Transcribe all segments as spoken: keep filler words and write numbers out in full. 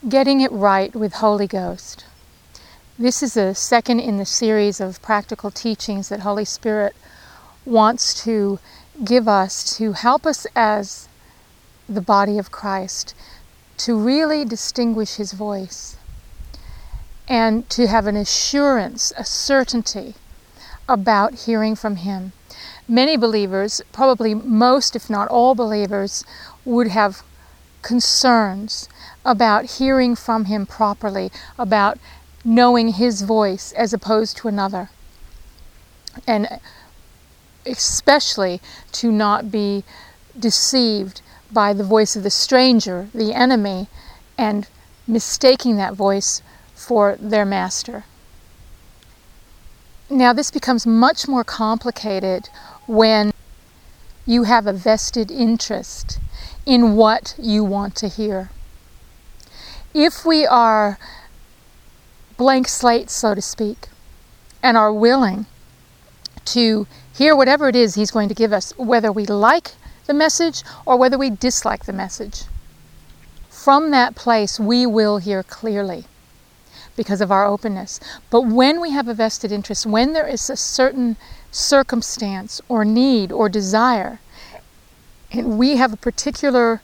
Getting it right with Holy Ghost. This is the second in the series of practical teachings that Holy Spirit wants to give us to help us as the body of Christ to really distinguish His voice and to have an assurance, a certainty about hearing from Him. Many believers, probably most if not all believers, would have concerns about hearing from Him properly, about knowing His voice as opposed to another, and especially to not be deceived by the voice of the stranger, the enemy, and mistaking that voice for their master. Now this becomes much more complicated when you have a vested interest in what you want to hear. If we are blank slate, so to speak, and are willing to hear whatever it is He's going to give us, whether we like the message or whether we dislike the message, from that place we will hear clearly because of our openness. But when we have a vested interest, when there is a certain circumstance or need or desire, and we have a particular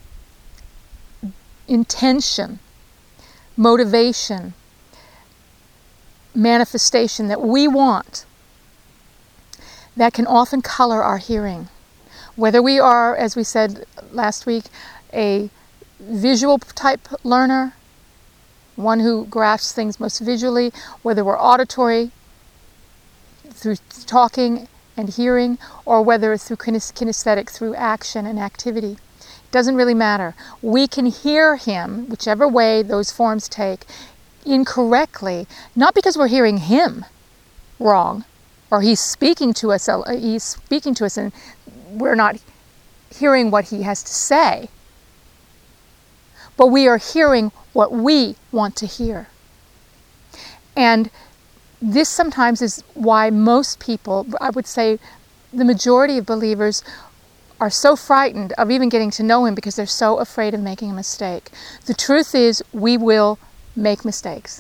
intention, motivation, manifestation that we want, that can often color our hearing. Whether we are, as we said last week, a visual type learner, one who grasps things most visually, whether we're auditory, through talking and hearing, or whether it's through kinesthetic, through action and activity. It doesn't really matter. We can hear Him, whichever way those forms take, incorrectly, not because we're hearing Him wrong, or He's speaking to us, He's speaking to us and we're not hearing what He has to say, but we are hearing what we want to hear. And this sometimes is why most people, I would say the majority of believers, are so frightened of even getting to know Him because they're so afraid of making a mistake. The truth is, we will make mistakes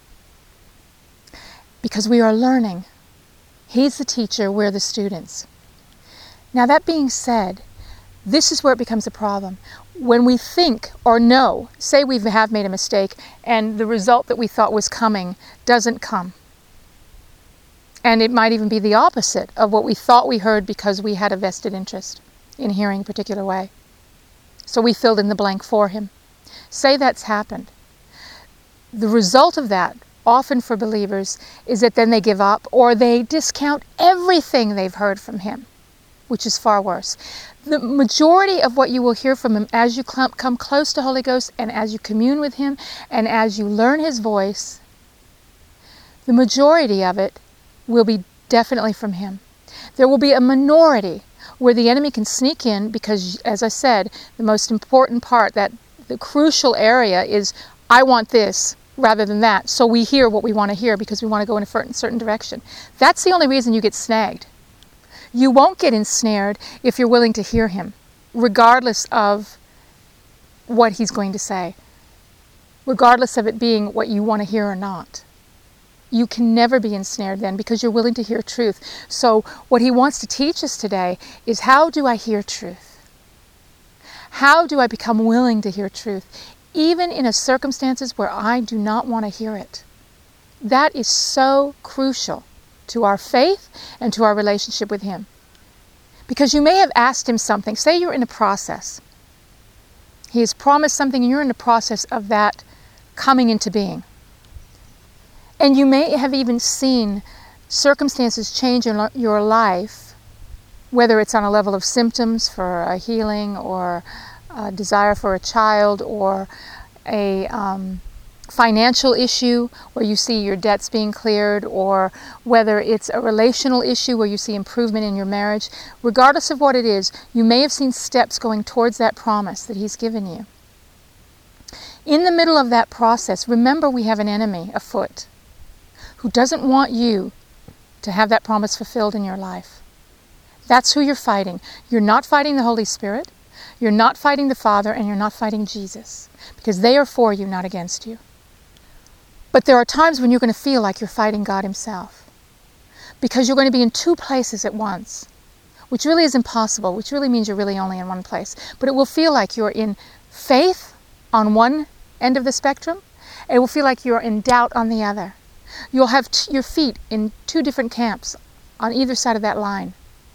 because we are learning. He's the teacher, we're the students. Now that being said, this is where it becomes a problem. When we think or know, say we have made a mistake and the result that we thought was coming doesn't come. And it might even be the opposite of what we thought we heard because we had a vested interest in hearing a particular way. So we filled in the blank for Him. Say that's happened. The result of that, often for believers, is that then they give up or they discount everything they've heard from Him, which is far worse. The majority of what you will hear from Him as you come close to Holy Ghost and as you commune with Him and as you learn His voice, the majority of it will be definitely from Him. There will be a minority where the enemy can sneak in because, as I said, the most important part, that the crucial area is, I want this rather than that. So we hear what we want to hear because we want to go in a certain direction. That's the only reason you get snagged. You won't get ensnared if you're willing to hear Him, regardless of what He's going to say, regardless of it being what you want to hear or not. You can never be ensnared then because you're willing to hear truth. So what He wants to teach us today is, how do I hear truth? How do I become willing to hear truth, even in a circumstances where I do not want to hear it? That is so crucial to our faith and to our relationship with Him. Because you may have asked Him something. Say you're in a process. He has promised something and you're in the process of that coming into being. And you may have even seen circumstances change in your life, whether it's on a level of symptoms for a healing or a desire for a child or a um, financial issue where you see your debts being cleared, or whether it's a relational issue where you see improvement in your marriage. Regardless of what it is, you may have seen steps going towards that promise that He's given you. In the middle of that process, remember we have an enemy afoot who doesn't want you to have that promise fulfilled in your life. That's who you're fighting. You're not fighting the Holy Spirit. You're not fighting the Father and you're not fighting Jesus, because they are for you, not against you. But there are times when you're going to feel like you're fighting God himself, because you're going to be in two places at once, which really is impossible, which really means you're really only in one place. But it will feel like you're in faith on one end of the spectrum, and it will feel like you're in doubt on the other. You'll have t- your feet in two different camps on either side of that line.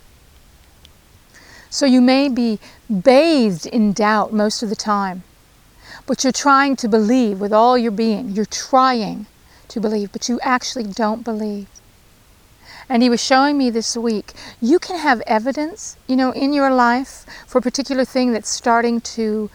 So you may be bathed in doubt most of the time, but you're trying to believe with all your being. You're trying to believe, but you actually don't believe. And he was showing me this week, you can have evidence, you know, in your life for a particular thing that's starting to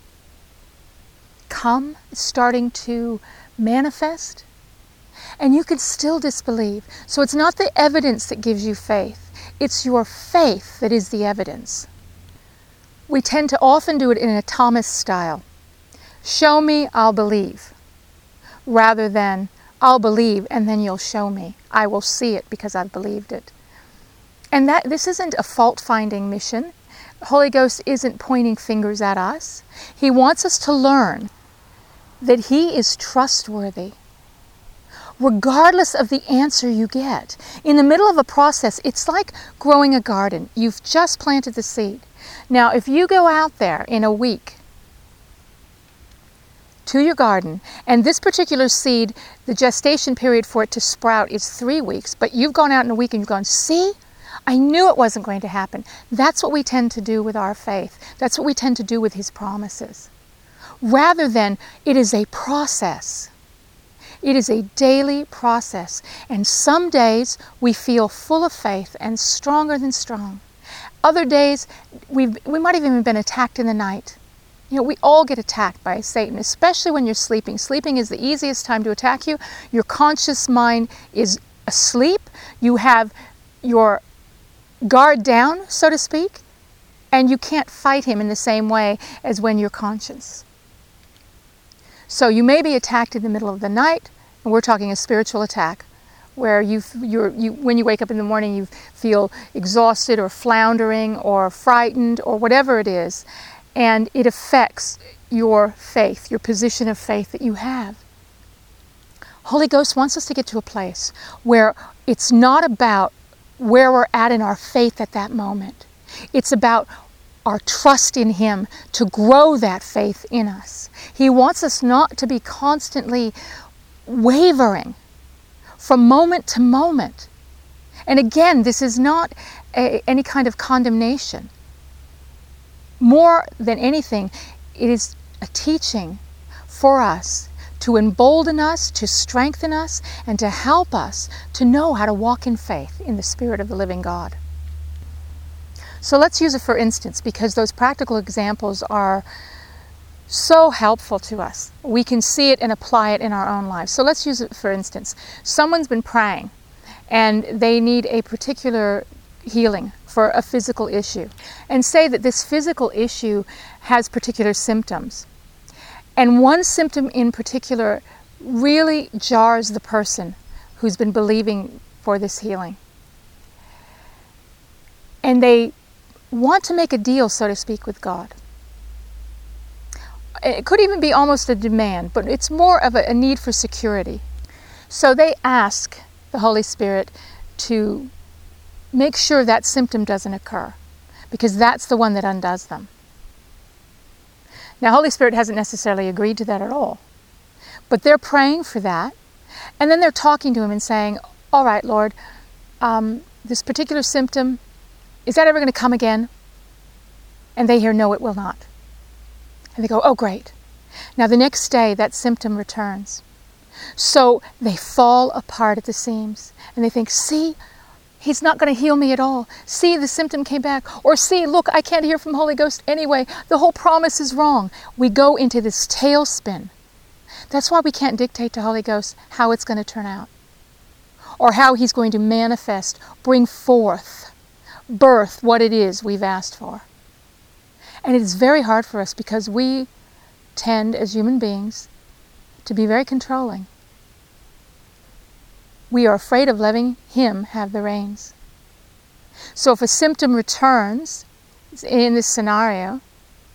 come, starting to manifest, and you can still disbelieve. So it's not the evidence that gives you faith, it's your faith that is the evidence. We tend to often do it in a Thomas style. Show me, I'll believe, rather than I'll believe and then you'll show me. I will see it because I've believed it. And that this isn't a fault-finding mission. The Holy Ghost isn't pointing fingers at us. He wants us to learn that he is trustworthy, regardless of the answer you get. In the middle of a process, it's like growing a garden. You've just planted the seed. Now, if you go out there in a week to your garden, and this particular seed, the gestation period for it to sprout is three weeks, but you've gone out in a week and you've gone, see, I knew it wasn't going to happen. That's what we tend to do with our faith. That's what we tend to do with his promises. Rather than, it is a process. It is a daily process. And some days we feel full of faith and stronger than strong. Other days, we've, we might have even been attacked in the night. You know, we all get attacked by Satan, especially when you're sleeping. Sleeping is the easiest time to attack you. Your conscious mind is asleep. You have your guard down, so to speak, and you can't fight him in the same way as when you're conscious. So you may be attacked in the middle of the night, and we're talking a spiritual attack, where you, you're, you, when you wake up in the morning, you feel exhausted or floundering or frightened or whatever it is. And it affects your faith, your position of faith that you have. Holy Ghost wants us to get to a place where it's not about where we're at in our faith at that moment. It's about our trust in him to grow that faith in us. He wants us not to be constantly wavering from moment to moment. And again, this is not a, any kind of condemnation. More than anything, it is a teaching for us to embolden us, to strengthen us, and to help us to know how to walk in faith in the Spirit of the living God. So let's use it for instance, because those practical examples are so helpful to us. We can see it and apply it in our own lives. So let's use it for instance. Someone's been praying and they need a particular healing for a physical issue, and say that this physical issue has particular symptoms. And one symptom in particular really jars the person who's been believing for this healing. And they want to make a deal, so to speak, with God. It could even be almost a demand, but it's more of a, a need for security. So they ask the Holy Spirit to make sure that symptom doesn't occur, because that's the one that undoes them. Now, Holy Spirit hasn't necessarily agreed to that at all, but they're praying for that, and then they're talking to him and saying, all right, Lord, um, this particular symptom, is that ever going to come again? And they hear, no, it will not. And they go, oh, great. Now, the next day, that symptom returns. So they fall apart at the seams, and they think, see, he's not going to heal me at all. See, the symptom came back. Or see, look, I can't hear from Holy Ghost anyway. The whole promise is wrong. We go into this tailspin. That's why we can't dictate to Holy Ghost how it's going to turn out, or how he's going to manifest, bring forth, birth what it is we've asked for. And it is very hard for us because we tend, as human beings, to be very controlling. We are afraid of letting him have the reins. So if a symptom returns in this scenario,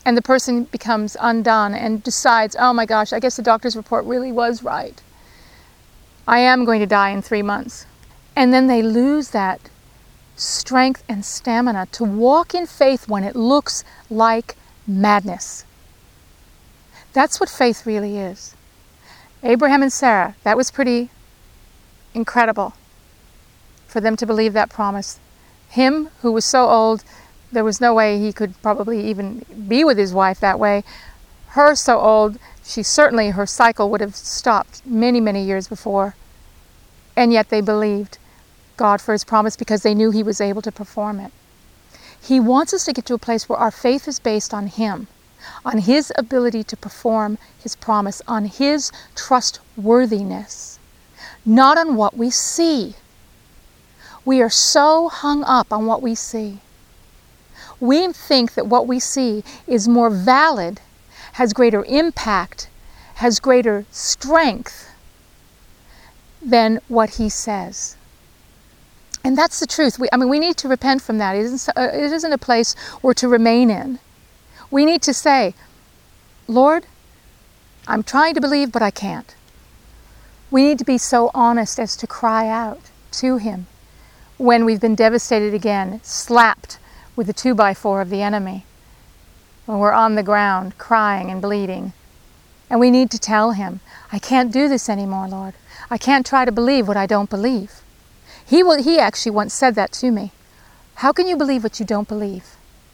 and the person becomes undone and decides, oh my gosh, I guess the doctor's report really was right. I am going to die in three months. And then they lose that strength and stamina to walk in faith when it looks like madness. That's what faith really is. Abraham and Sarah, that was pretty incredible for them to believe that promise. Him, who was so old, there was no way he could probably even be with his wife that way. Her so old, she certainly, her cycle would have stopped many, many years before. And yet they believed God for his promise because they knew he was able to perform it. He wants us to get to a place where our faith is based on him, on his ability to perform his promise, on his trustworthiness, not on what we see. We are so hung up on what we see. We think that what we see is more valid, has greater impact, has greater strength than what he says. And that's the truth. We, I mean, we need to repent from that. It isn't, uh, it isn't a place we're to remain in. We need to say, Lord, I'm trying to believe, but I can't. We need to be so honest as to cry out to him when we've been devastated again, slapped with the two by four of the enemy, when we're on the ground crying and bleeding. And we need to tell him, I can't do this anymore, Lord. I can't try to believe what I don't believe. He will, he actually once said that to me. How can you believe what you don't believe?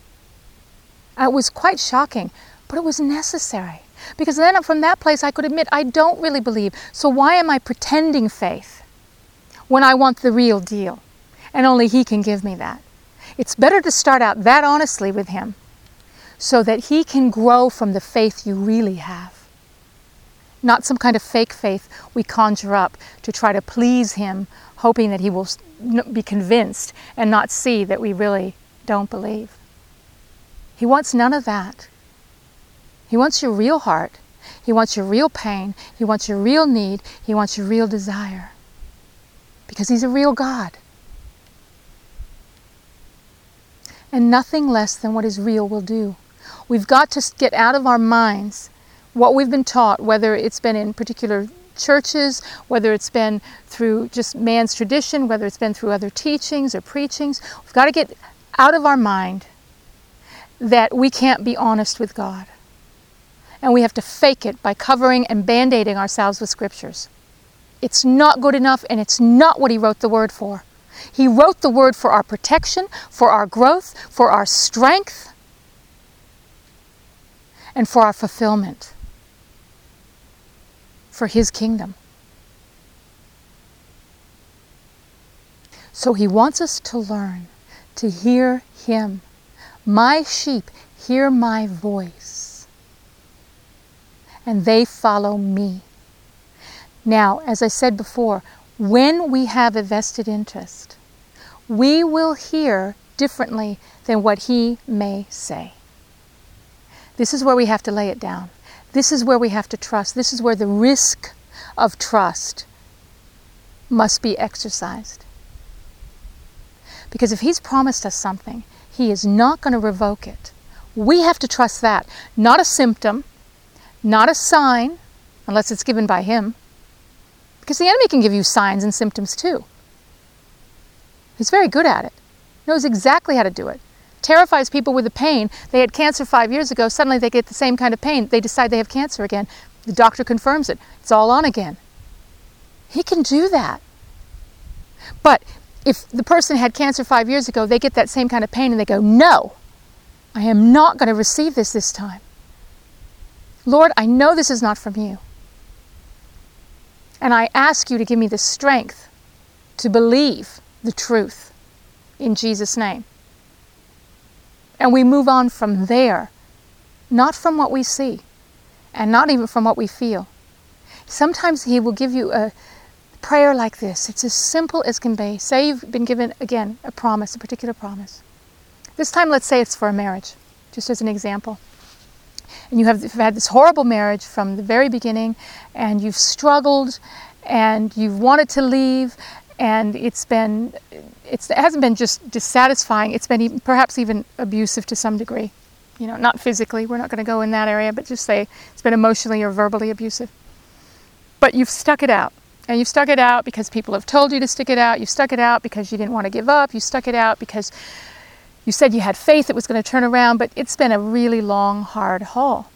It was quite shocking, but it was necessary. Because then from that place I could admit I don't really believe. So why am I pretending faith when I want the real deal? And only he can give me that. It's better to start out that honestly with him so that he can grow from the faith you really have. Not some kind of fake faith we conjure up to try to please him, hoping that he will be convinced and not see that we really don't believe. He wants none of that. He wants your real heart. He wants your real pain. He wants your real need. He wants your real desire. Because he's a real God. And nothing less than what is real will do. We've got to get out of our minds what we've been taught, whether it's been in particular churches, whether it's been through just man's tradition, whether it's been through other teachings or preachings. We've got to get out of our mind that we can't be honest with God. And we have to fake it by covering and band-aiding ourselves with scriptures. It's not good enough, and it's not what he wrote the word for. He wrote the word for our protection, for our growth, for our strength, and for our fulfillment, for his kingdom. So he wants us to learn to hear him. My sheep hear my voice, and they follow me. Now, as I said before, when we have a vested interest, we will hear differently than what he may say. This is where we have to lay it down. This is where we have to trust. This is where the risk of trust must be exercised. Because if he's promised us something, he is not going to revoke it. We have to trust that. Not a symptom, not a sign, unless it's given by him. Because the enemy can give you signs and symptoms too. He's very good at it. Knows exactly how to do it. Terrifies people with the pain. They had cancer five years ago. Suddenly they get the same kind of pain. They decide they have cancer again. The doctor confirms it. It's all on again. He can do that. But if the person had cancer five years ago, they get that same kind of pain and they go, no, I am not going to receive this this time. Lord, I know this is not from you. And I ask you to give me the strength to believe the truth in Jesus' name. And we move on from there, not from what we see, and not even from what we feel. Sometimes he will give you a prayer like this. It's as simple as can be. Say you've been given, again, a promise, a particular promise. This time, let's say it's for a marriage, just as an example. And you have you've had this horrible marriage from the very beginning, and you've struggled, and you've wanted to leave, and it's been, it's, it hasn't been just dissatisfying, it's been even, perhaps even abusive to some degree. You know, not physically, we're not going to go in that area, but just say it's been emotionally or verbally abusive. But you've stuck it out. And you've stuck it out because people have told you to stick it out. You've stuck it out because you didn't want to give up. You stuck it out because you said you had faith it was going to turn around, but it's been a really long, hard haul.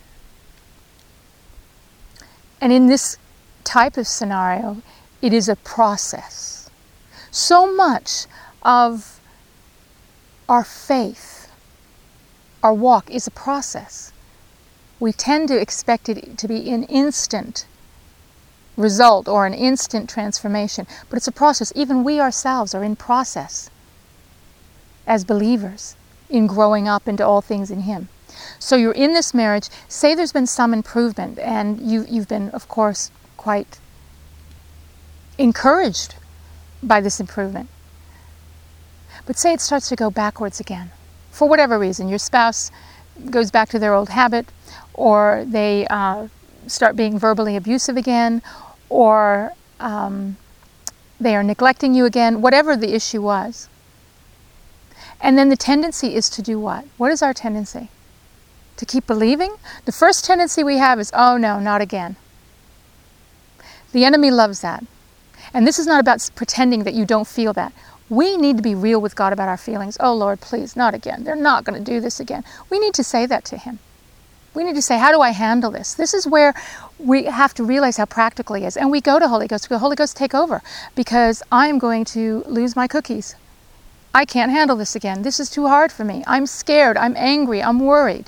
And in this type of scenario, it is a process. So much of our faith, our walk, is a process. We tend to expect it to be an instant result or an instant transformation, but it's a process. Even we ourselves are in process as believers in growing up into all things in Him. So you're in this marriage, say there's been some improvement, and you, you've been, of course, quite encouraged by this improvement. But say it starts to go backwards again. For whatever reason, your spouse goes back to their old habit, or they uh, start being verbally abusive again, or um, they are neglecting you again, whatever the issue was. And then the tendency is to do what? What is our tendency? To keep believing? The first tendency we have is, oh no, not again. The enemy loves that. And this is not about pretending that you don't feel that. We need to be real with God about our feelings. Oh Lord, please, not again. They're not going to do this again. We need to say that to Him. We need to say, how do I handle this? This is where we have to realize how practical He is. And we go to Holy Ghost. We go, Holy Ghost, take over, because I'm going to lose my cookies. I can't handle this again. This is too hard for me. I'm scared. I'm angry. I'm worried.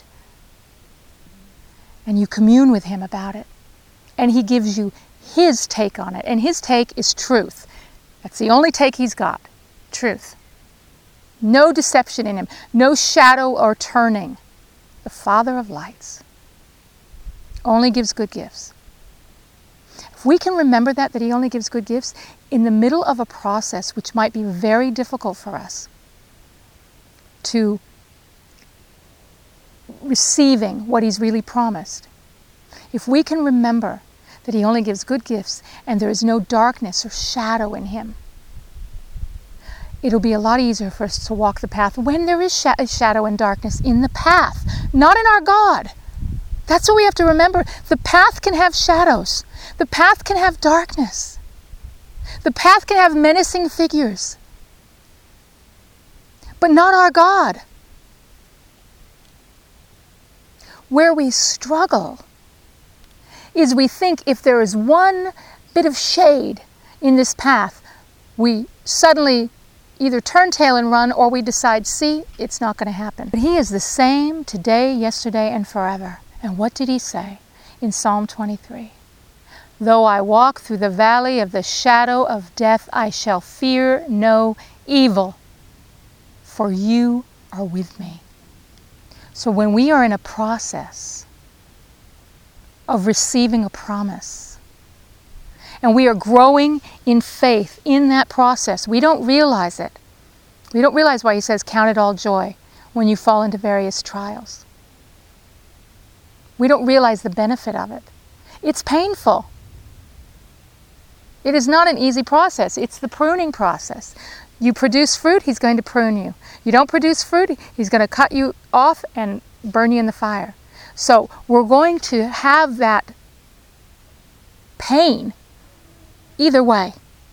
And you commune with Him about it. And He gives you His take on it. And His take is truth. That's the only take He's got. Truth. No deception in Him. No shadow or turning. The Father of lights only gives good gifts. If we can remember that, that He only gives good gifts, in the middle of a process which might be very difficult for us to receiving what He's really promised, if we can remember that He only gives good gifts and there is no darkness or shadow in Him, it'll be a lot easier for us to walk the path when there is sh- shadow and darkness in the path, not in our God. That's what we have to remember. The path can have shadows. The path can have darkness. The path can have menacing figures. But not our God. Where we struggle is we think if there is one bit of shade in this path, we suddenly either turn tail and run, or we decide, see, it's not going to happen. But He is the same today, yesterday, and forever. And what did He say in Psalm twenty-three? Though I walk through the valley of the shadow of death, I shall fear no evil, for You are with me. So when we are in a process of receiving a promise, and we are growing in faith in that process, we don't realize it. We don't realize why He says, count it all joy when you fall into various trials. We don't realize the benefit of it. It's painful. It is not an easy process. It's the pruning process. You produce fruit, He's going to prune you. You don't produce fruit, He's going to cut you off and burn you in the fire. So we're going to have that pain either way.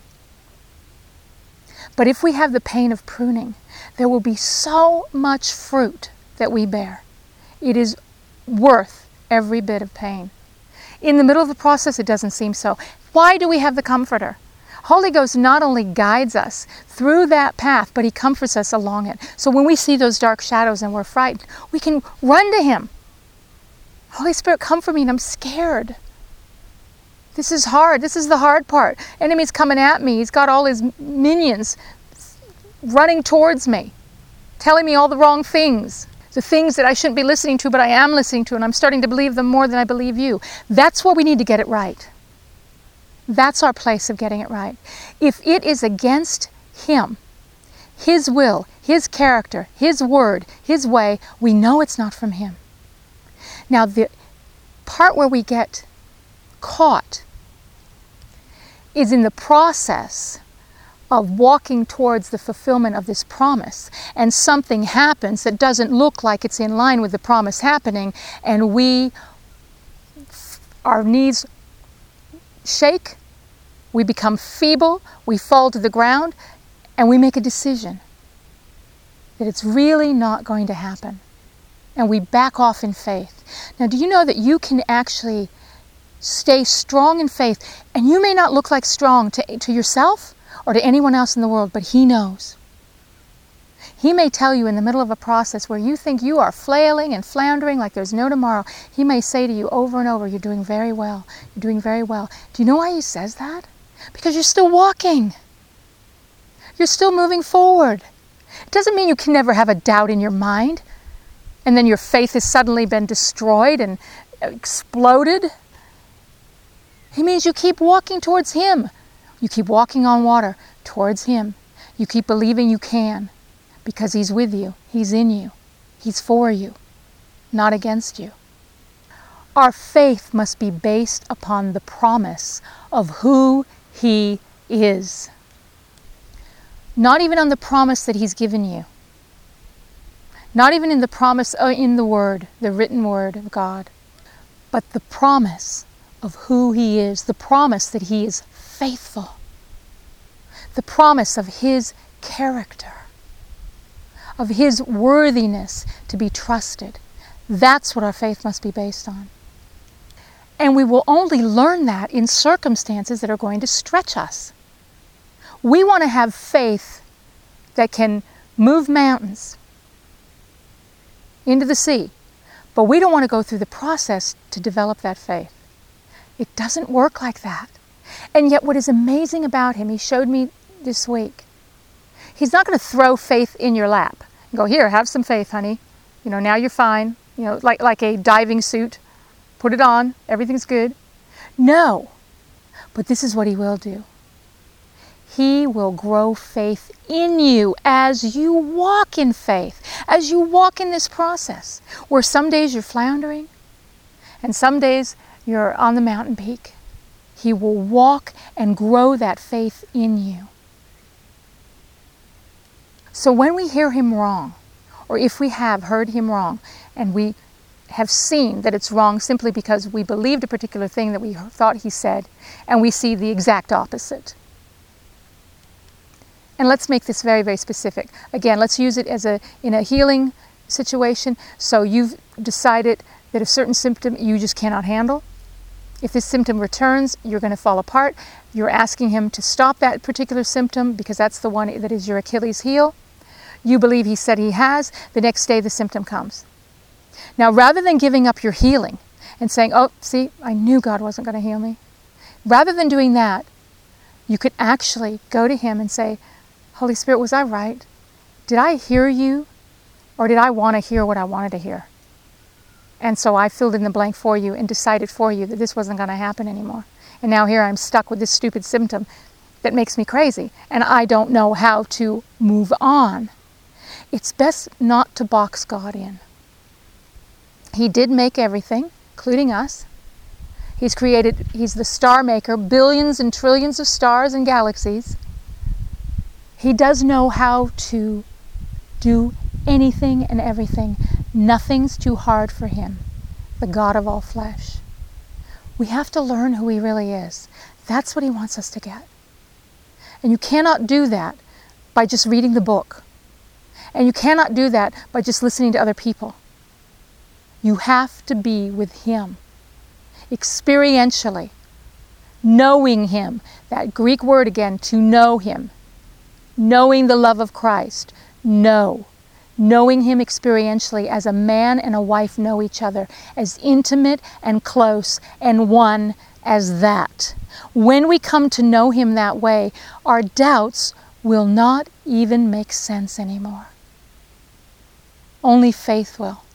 But if we have the pain of pruning, there will be so much fruit that we bear. It is worth every bit of pain. In the middle of the process, it doesn't seem so. Why do we have the Comforter? Holy Ghost not only guides us through that path, but He comforts us along it. So when we see those dark shadows and we're frightened, we can run to Him. Holy Spirit, comfort me, and I'm scared. This is hard. This is the hard part. Enemy's coming at me. He's got all his minions running towards me, telling me all the wrong things. The things that I shouldn't be listening to, but I am listening to, and I'm starting to believe them more than I believe You. That's where we need to get it right. That's our place of getting it right. If it is against Him, His will, His character, His word, His way, we know it's not from Him. Now, the part where we get caught is in the process of walking towards the fulfillment of this promise, and something happens that doesn't look like it's in line with the promise happening, and we, our knees shake, we become feeble, we fall to the ground, and we make a decision that it's really not going to happen. And we back off in faith. Now, do you know that you can actually stay strong in faith? And you may not look like strong to, to yourself or to anyone else in the world, but He knows. He may tell you in the middle of a process where you think you are flailing and floundering like there's no tomorrow, He may say to you over and over, you're doing very well, you're doing very well. Do you know why He says that? Because you're still walking. You're still moving forward. It doesn't mean you can never have a doubt in your mind, and then your faith has suddenly been destroyed and exploded. He means you keep walking towards Him. You keep walking on water towards Him. You keep believing you can, because He's with you. He's in you. He's for you, not against you. Our faith must be based upon the promise of who He is. Not even on the promise that He's given you. Not even in the promise uh, in the Word, the written Word of God. But the promise of who He is. The promise that He is faithful. The promise of His character. Of His worthiness to be trusted. That's what our faith must be based on. And we will only learn that in circumstances that are going to stretch us. We want to have faith that can move mountains into the sea, but we don't want to go through the process to develop that faith. It doesn't work like that. And yet what is amazing about Him, He showed me this week, He's not going to throw faith in your lap and go, here, have some faith, honey. You know, now you're fine. You know, like, like a diving suit. Put it on. Everything's good. No. But this is what He will do. He will grow faith in you as you walk in faith, as you walk in this process, where some days you're floundering and some days you're on the mountain peak. He will walk and grow that faith in you. So when we hear Him wrong, or if we have heard Him wrong, and we have seen that it's wrong simply because we believed a particular thing that we thought He said, and we see the exact opposite. And let's make this very, very specific. Again, let's use it as a in a healing situation. So you've decided that a certain symptom you just cannot handle. If this symptom returns, you're going to fall apart. You're asking Him to stop that particular symptom because that's the one that is your Achilles heel. You believe He said He has. The next day the symptom comes. Now, rather than giving up your healing and saying, oh, see, I knew God wasn't going to heal me. Rather than doing that, you could actually go to Him and say, Holy Spirit, was I right? Did I hear You? Or did I want to hear what I wanted to hear? And so I filled in the blank for you and decided for you that this wasn't going to happen anymore. And now here I'm stuck with this stupid symptom that makes me crazy. And I don't know how to move on. It's best not to box God in. He did make everything, including us. He's created, He's the star maker, billions and trillions of stars and galaxies. He does know how to do anything and everything. Nothing's too hard for Him, the God of all flesh. We have to learn who He really is. That's what He wants us to get. And you cannot do that by just reading the book. And you cannot do that by just listening to other people. You have to be with Him, experientially, knowing Him. That Greek word again, to know Him. Knowing the love of Christ. Know. Knowing Him experientially as a man and a wife know each other, as intimate and close and one as that. When we come to know Him that way, our doubts will not even make sense anymore. Only faith will.